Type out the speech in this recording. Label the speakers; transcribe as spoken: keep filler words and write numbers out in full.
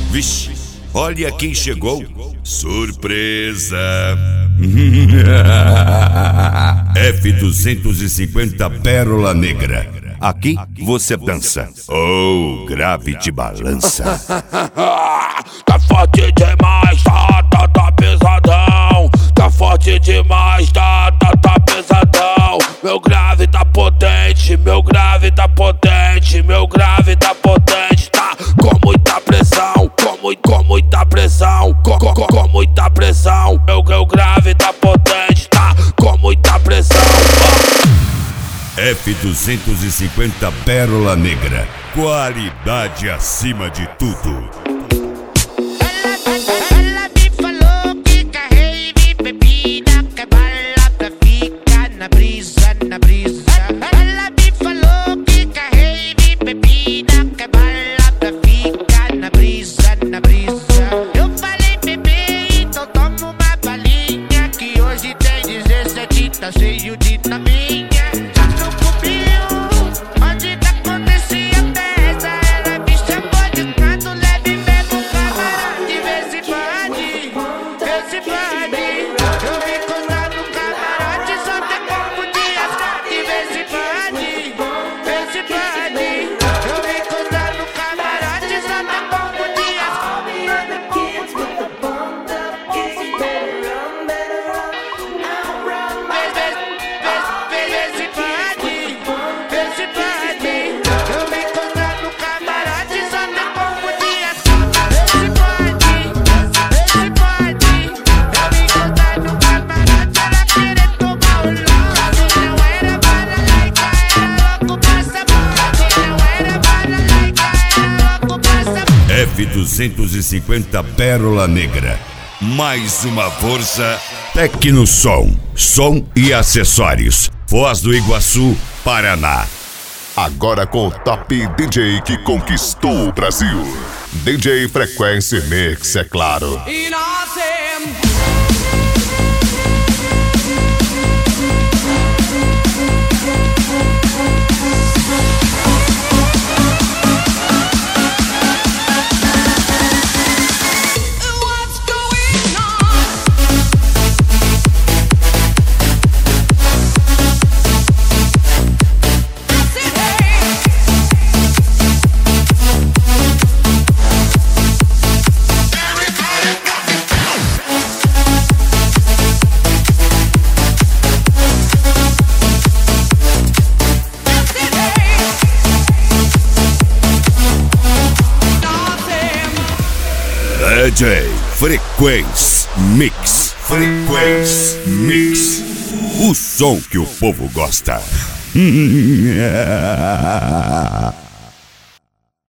Speaker 1: Vixe, olha quem chegou. Surpresa. F duzentos e cinquenta Pérola Negra. Aqui você dança. Oh, grave te balança.
Speaker 2: Tá forte demais, tá, tá, tá pesadão. Tá forte demais, tá, tá, tá pesadão. Meu grave tá potente, meu grave tá potente, meu grave tá potente, tá com muita pressão, com, muito, com muita pressão, com, com, com muita pressão. Meu, meu grave tá potente, tá com muita pressão.
Speaker 1: F duzentos e cinquenta Pérola Negra. Qualidade acima de tudo.
Speaker 3: Ela me falou que carrei de bebida, que bala pra ficar na brisa, na brisa. Ela me falou que carrei de bebida, que bala pra ficar na brisa, na brisa. Eu falei, bebê, então toma uma balinha, que hoje tem dezessete, tá cheio de taminha.
Speaker 1: F duzentos e cinquenta Pérola Negra. Mais uma força. Tecnosom, som e acessórios. Foz do Iguaçu, Paraná.
Speaker 4: Agora com o top D J que conquistou o Brasil. D J Frequência Mix, é claro.
Speaker 1: D J Frequência Mix. Frequência Mix. O som que o povo gosta.